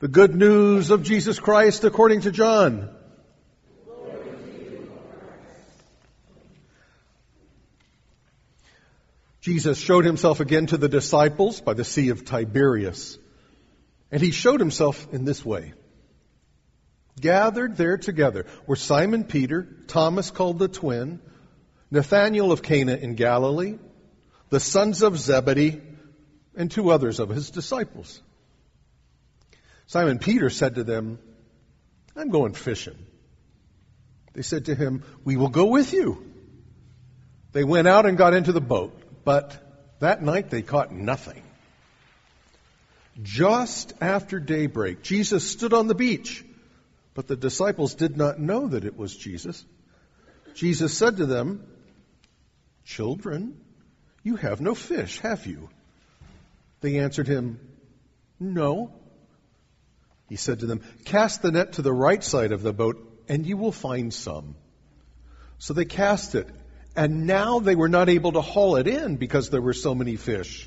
The good news of Jesus Christ according to John. Jesus showed himself again to the disciples by the Sea of Tiberias. And he showed himself in this way. Gathered there together were Simon Peter, Thomas called the twin, Nathanael of Cana in Galilee, the sons of Zebedee, and two others of his disciples. Simon Peter said to them, "I'm going fishing." They said to him, "We will go with you." They went out and got into the boat, but that night they caught nothing. Just after daybreak, Jesus stood on the beach, but the disciples did not know that it was Jesus. Jesus said to them, "Children, you have no fish, have you?" They answered him, "No." He said to them, "Cast the net to the right side of the boat, and you will find some." So they cast it, and now they were not able to haul it in because there were so many fish.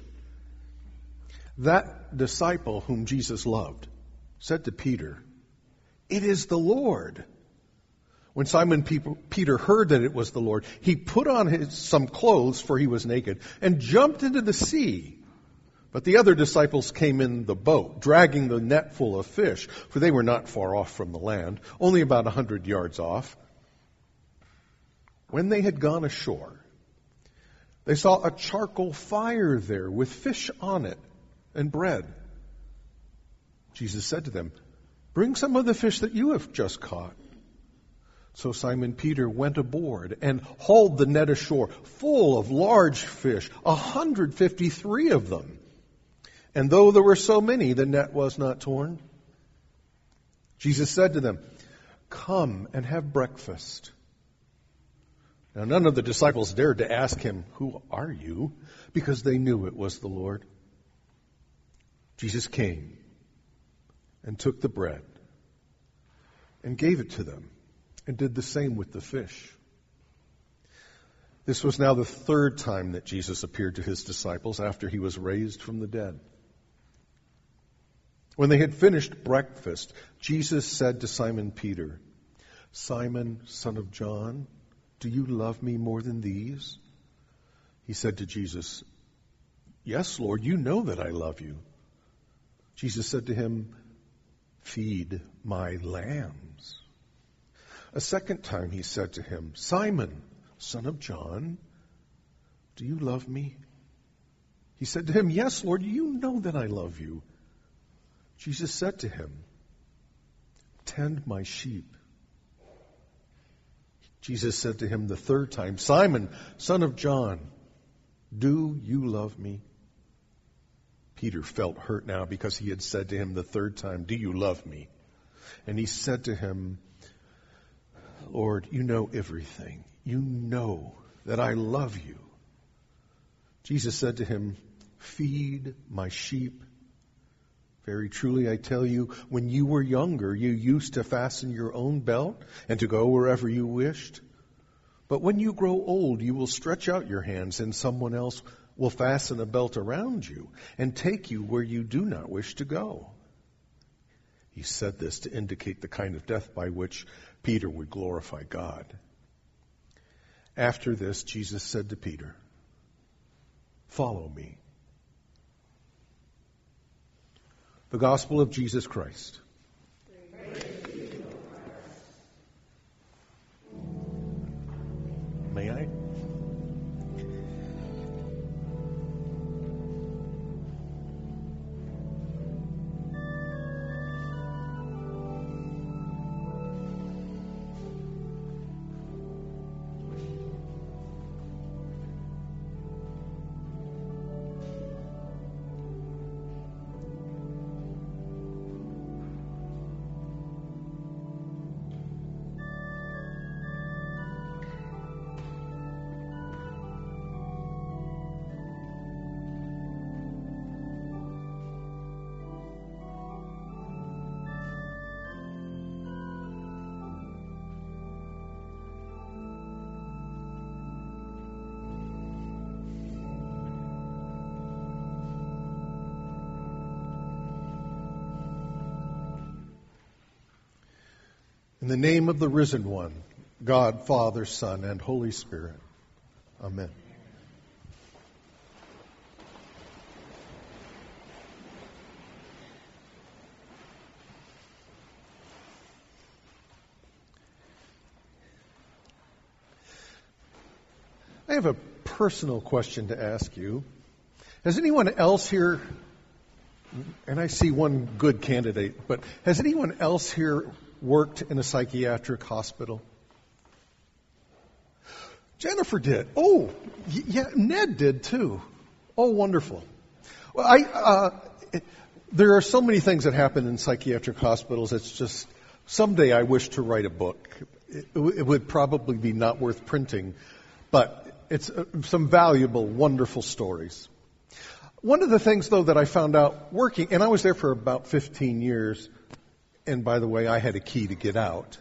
That disciple whom Jesus loved said to Peter, "It is the Lord." When Simon Peter heard that it was the Lord, he put on some clothes, for he was naked, and jumped into the sea. But the other disciples came in the boat, dragging the net full of fish, for they were not far off from the land, only about 100 yards off. When they had gone ashore, they saw a charcoal fire there with fish on it and bread. Jesus said to them, "Bring some of the fish that you have just caught." So Simon Peter went aboard and hauled the net ashore, full of large fish, 153 of them. And though there were so many, the net was not torn. Jesus said to them, "Come and have breakfast." Now none of the disciples dared to ask him, "Who are you?" because they knew it was the Lord. Jesus came and took the bread and gave it to them and did the same with the fish. This was now the third time that Jesus appeared to his disciples after he was raised from the dead. When they had finished breakfast, Jesus said to Simon Peter, "Simon, son of John, do you love me more than these?" He said to Jesus, "Yes, Lord, you know that I love you." Jesus said to him, "Feed my lambs." A second time he said to him, "Simon, son of John, do you love me?" He said to him, "Yes, Lord, you know that I love you." Jesus said to him, "Tend my sheep." Jesus said to him the third time, "Simon, son of John, do you love me?" Peter felt hurt now because he had said to him the third time, "Do you love me?" And he said to him, "Lord, you know everything. You know that I love you." Jesus said to him, "Feed my sheep. Very truly I tell you, when you were younger, you used to fasten your own belt and to go wherever you wished. But when you grow old, you will stretch out your hands and someone else will fasten a belt around you and take you where you do not wish to go." He said this to indicate the kind of death by which Peter would glorify God. After this, Jesus said to Peter, "Follow me." The Gospel of Jesus Christ. May I? In the name of the risen one, God, Father, Son, and Holy Spirit. Amen. I have a personal question to ask you. Has anyone else here, and I see one good candidate, but has anyone else here worked in a psychiatric hospital? Jennifer did. Oh, yeah, Ned did too. Oh, wonderful. Well, there are so many things that happen in psychiatric hospitals. It's just, someday I wish to write a book. It would probably be not worth printing, but it's some valuable, wonderful stories. One of the things, though, that I found out working, and I was there for about 15 years, and by the way, I had a key to get out.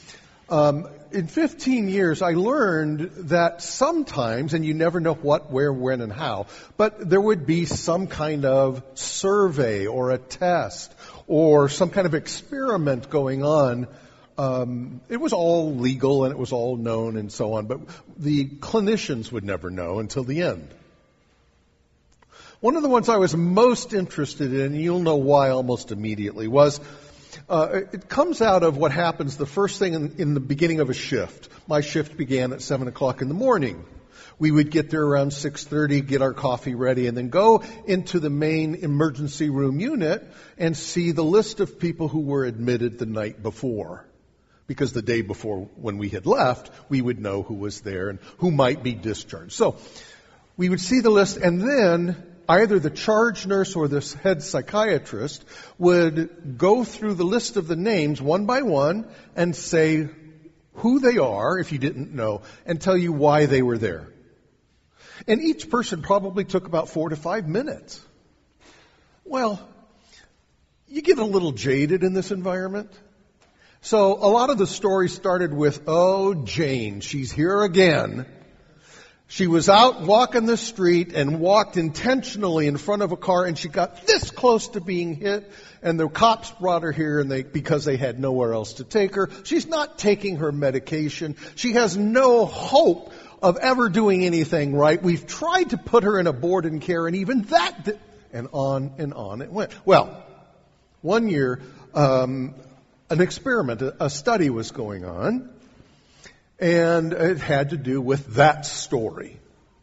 In 15 years, I learned that sometimes, and you never know what, where, when, and how, but there would be some kind of survey or a test or some kind of experiment going on. It was all legal and it was all known and so on, but the clinicians would never know until the end. One of the ones I was most interested in, and you'll know why almost immediately, was it comes out of what happens the first thing in the beginning of a shift. My shift began at 7 o'clock in the morning. We would get there around 6:30, get our coffee ready, and then go into the main emergency room unit and see the list of people who were admitted the night before. Because the day before, when we had left, we would know who was there and who might be discharged. So we would see the list, and then either the charge nurse or the head psychiatrist would go through the list of the names one by one and say who they are, if you didn't know, and tell you why they were there. And each person probably took about 4 to 5 minutes. Well, you get a little jaded in this environment. So a lot of the stories started with, oh, Jane, she's here again. She was out walking the street and walked intentionally in front of a car, and she got this close to being hit, and the cops brought her here because they had nowhere else to take her. She's not taking her medication. She has no hope of ever doing anything right. We've tried to put her in a board and care, and even that, and on it went. Well, one year, an experiment, a study was going on. And it had to do with that story.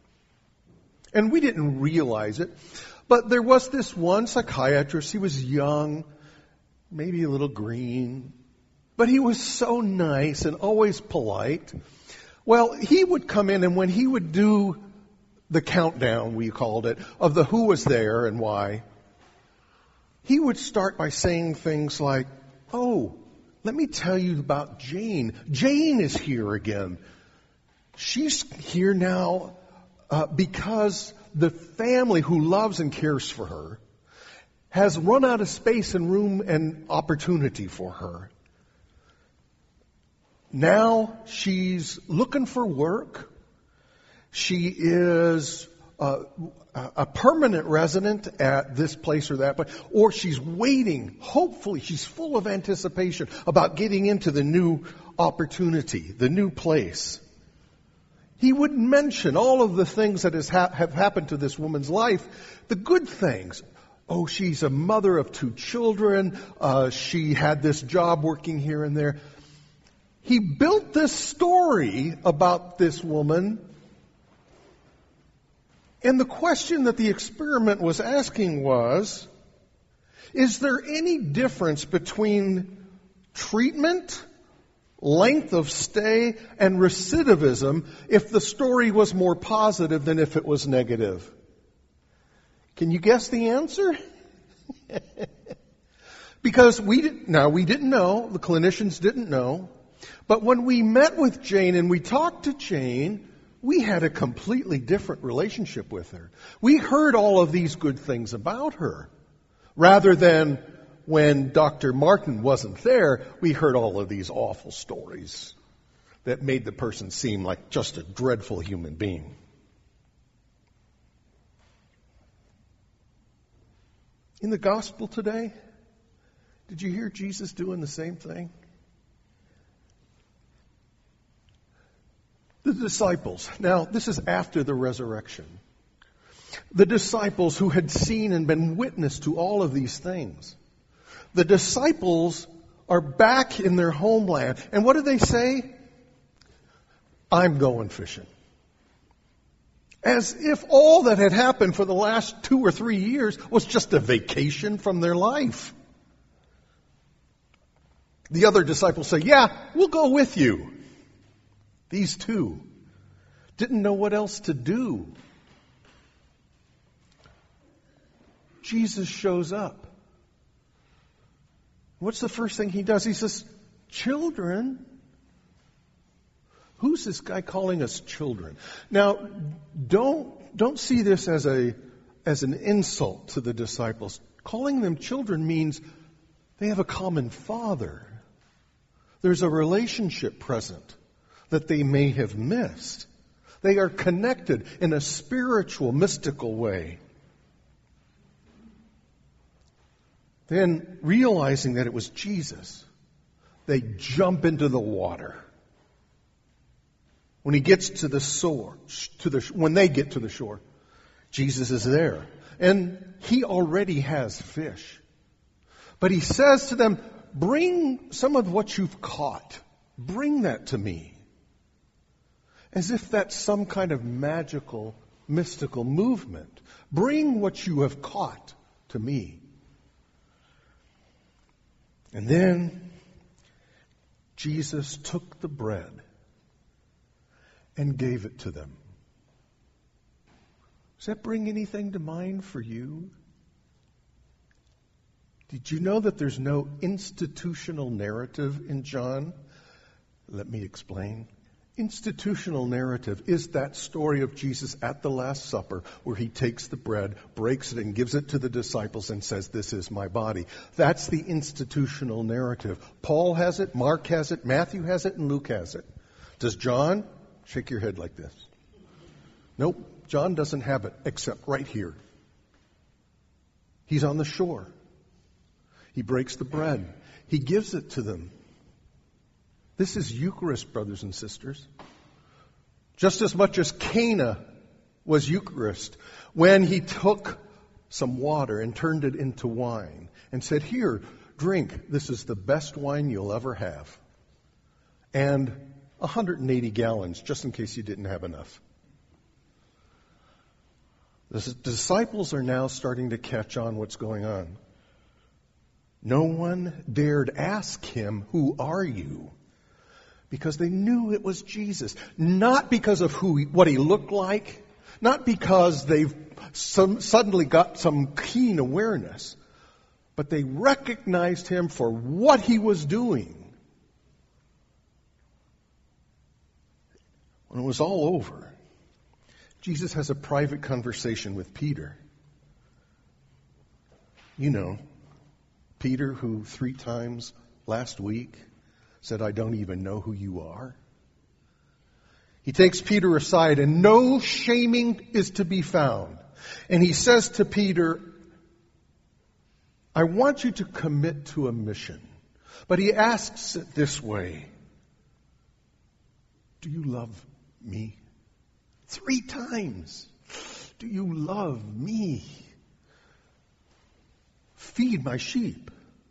And we didn't realize it. But there was this one psychiatrist. He was young, maybe a little green. But he was so nice and always polite. Well, he would come in, and when he would do the countdown, we called it, of the who was there and why, he would start by saying things like, oh, let me tell you about Jane. Jane is here again. She's here now because the family who loves and cares for her has run out of space and room and opportunity for her. Now she's looking for work. She is a permanent resident at this place or that, or she's waiting. Hopefully, she's full of anticipation about getting into the new opportunity, the new place. He would mention all of the things that have happened to this woman's life, the good things. Oh, she's a mother of 2 children. She had this job working here and there. He built this story about this woman. And the question that the experiment was asking was, is there any difference between treatment, length of stay, and recidivism if the story was more positive than if it was negative? Can you guess the answer? Because we didn't know, the clinicians didn't know, but when we met with Jane and we talked to Jane, we had a completely different relationship with her. We heard all of these good things about her. Rather than when Dr. Martin wasn't there, we heard all of these awful stories that made the person seem like just a dreadful human being. In the gospel today, did you hear Jesus doing the same thing? disciples, now this is after the resurrection, the disciples who had seen and been witness to all of these things, the disciples are back in their homeland. And what do they say? I'm going fishing. As if all that had happened for the last 2 or 3 years was just a vacation from their life. The other disciples say, yeah, we'll go with you. These two didn't know what else to do. Jesus shows up. What's the first thing he does? He says, children. Who's this guy calling us children? Now, don't see this as an insult to the disciples. Calling them children means they have a common father. There's a relationship present that they may have missed. They are connected in a spiritual, mystical way. Then, realizing that it was Jesus, they jump into the water. When he gets to the shore, when they get to the shore, Jesus is there. And he already has fish. But he says to them, bring some of what you've caught. Bring that to me. As if that's some kind of magical, mystical movement. Bring what you have caught to me. And then Jesus took the bread and gave it to them. Does that bring anything to mind for you? Did you know that there's no institutional narrative in John? Let me explain. Institutional narrative is that story of Jesus at the Last Supper where he takes the bread, breaks it, and gives it to the disciples and says, this is my body. That's the institutional narrative. Paul has it, Mark has it, Matthew has it, and Luke has it. Does John? Shake your head like this. Nope, John doesn't have it except right here. He's on the shore. He breaks the bread. He gives it to them. This is Eucharist, brothers and sisters. Just as much as Cana was Eucharist, when he took some water and turned it into wine and said, here, drink. This is the best wine you'll ever have. And 180 gallons, just in case you didn't have enough. The disciples are now starting to catch on what's going on. No one dared ask him, who are you? Because they knew it was Jesus. Not because of what he looked like. Not because they've suddenly got some keen awareness. But they recognized him for what he was doing. When it was all over, Jesus has a private conversation with Peter. You know, Peter who 3 times last week said, I don't even know who you are. He takes Peter aside and no shaming is to be found. And he says to Peter, I want you to commit to a mission. But he asks it this way. Do you love me? 3 times. Do you love me? Feed my sheep.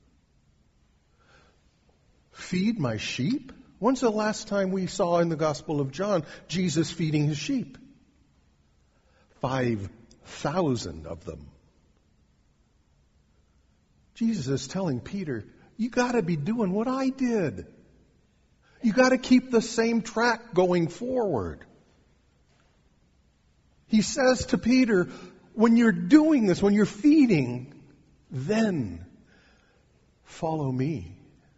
Feed my sheep? When's the last time we saw in the Gospel of John Jesus feeding his sheep? 5,000 of them. Jesus is telling Peter, you got to be doing what I did. You got to keep the same track going forward. He says to Peter, when you're doing this, when you're feeding, then follow me.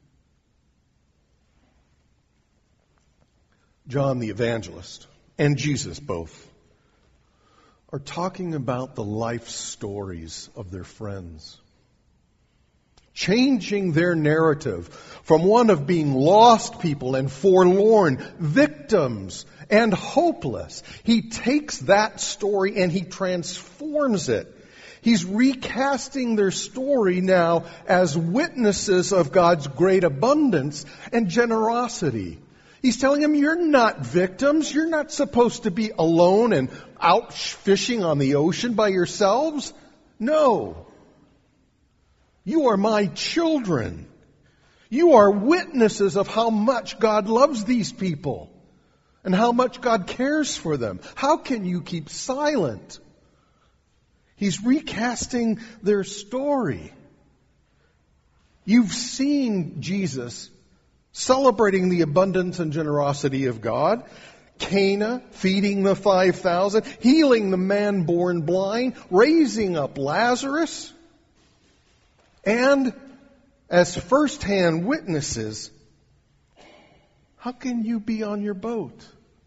John the evangelist and Jesus both are talking about the life stories of their friends. Changing their narrative from one of being lost people and forlorn, victims and hopeless. He takes that story and he transforms it. He's recasting their story now as witnesses of God's great abundance and generosity. He's telling them, you're not victims. You're not supposed to be alone and out fishing on the ocean by yourselves. No. You are my children. You are witnesses of how much God loves these people and how much God cares for them. How can you keep silent? He's recasting their story. You've seen Jesus celebrating the abundance and generosity of God, Cana feeding the 5,000, healing the man born blind, raising up Lazarus, and as first-hand witnesses, how can you be on your boat?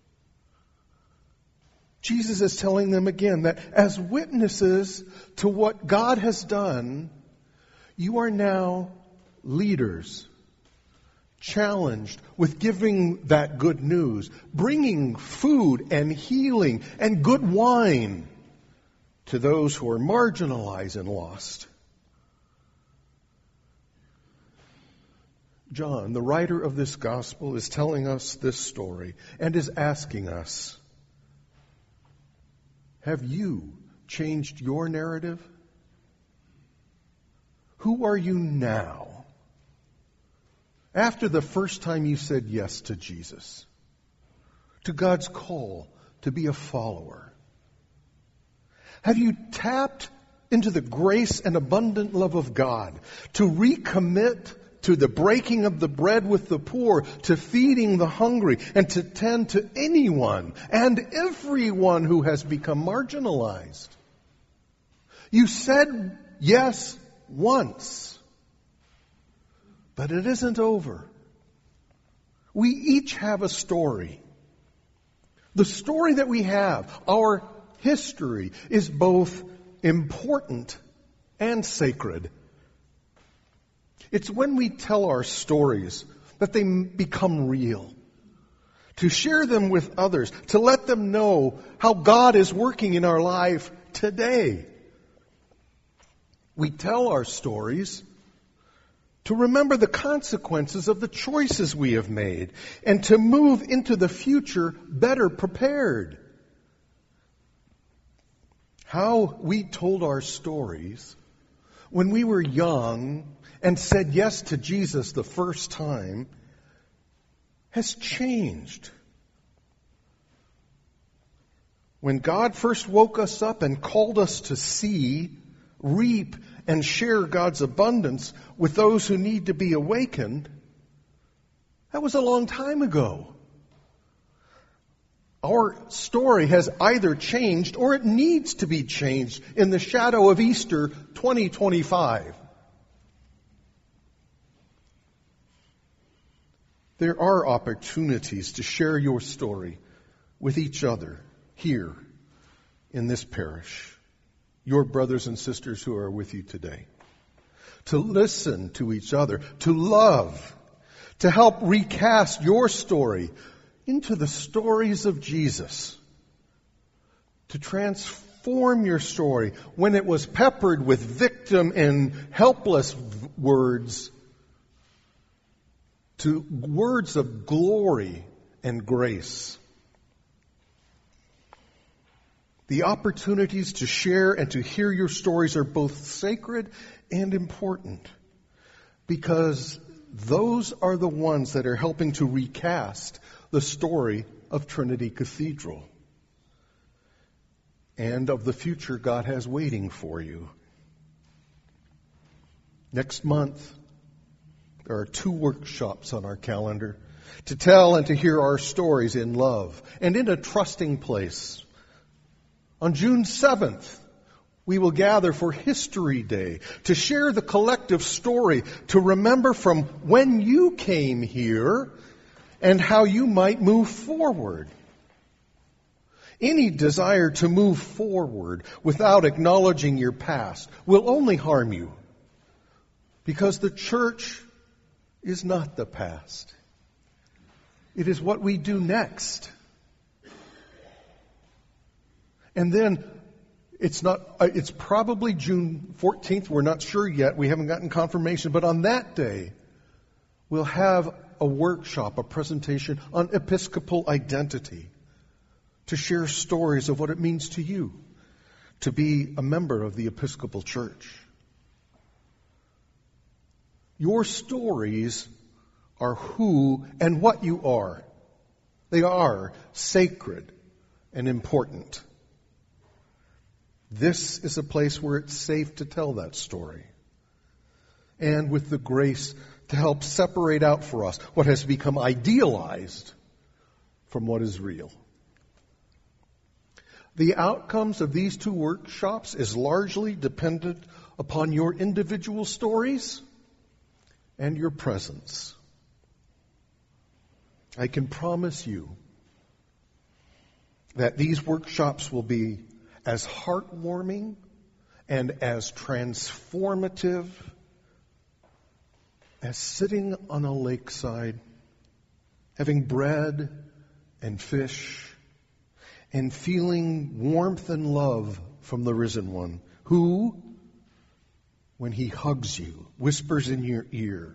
Jesus is telling them again that as witnesses to what God has done, you are now leaders, challenged with giving that good news, bringing food and healing and good wine to those who are marginalized and lost. John, the writer of this gospel, is telling us this story and is asking us, have you changed your narrative? Who are you now? After the first time you said yes to Jesus, to God's call to be a follower, have you tapped into the grace and abundant love of God to recommit to the breaking of the bread with the poor, to feeding the hungry, and to tend to anyone and everyone who has become marginalized? You said yes once. But it isn't over. We each have a story. The story that we have, our history, is both important and sacred. It's when we tell our stories that they become real. To share them with others, to let them know how God is working in our life today. We tell our stories to remember the consequences of the choices we have made, and to move into the future better prepared. How we told our stories when we were young and said yes to Jesus the first time has changed. When God first woke us up and called us to see, reap, and share God's abundance with those who need to be awakened, that was a long time ago. Our story has either changed or it needs to be changed in the shadow of Easter 2025. There are opportunities to share your story with each other here in this parish. Your brothers and sisters who are with you today. To listen to each other, to love, to help recast your story into the stories of Jesus. To transform your story when it was peppered with victim and helpless words to words of glory and grace. The opportunities to share and to hear your stories are both sacred and important because those are the ones that are helping to recast the story of Trinity Cathedral and of the future God has waiting for you. Next month, there are 2 workshops on our calendar to tell and to hear our stories in love and in a trusting place. On June 7th, we will gather for History Day to share the collective story, to remember from when you came here and how you might move forward. Any desire to move forward without acknowledging your past will only harm you, because the church is not the past. It is what we do next. And then it's probably June 14th. We're not sure yet. We haven't gotten confirmation. But on that day, we'll have a workshop, a presentation on Episcopal identity, to share stories of what it means to you to be a member of the Episcopal Church. Your stories are who and what you are. They are sacred and important. This is a place where it's safe to tell that story. And with the grace to help separate out for us what has become idealized from what is real. The outcomes of these two workshops is largely dependent upon your individual stories and your presence. I can promise you that these workshops will be as heartwarming and as transformative as sitting on a lakeside, having bread and fish, and feeling warmth and love from the risen one, who, when he hugs you, whispers in your ear,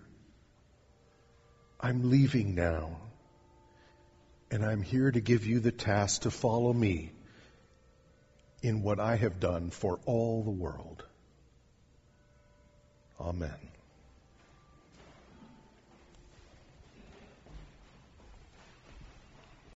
"I'm leaving now, and I'm here to give you the task to follow me in what I have done for all the world." Amen.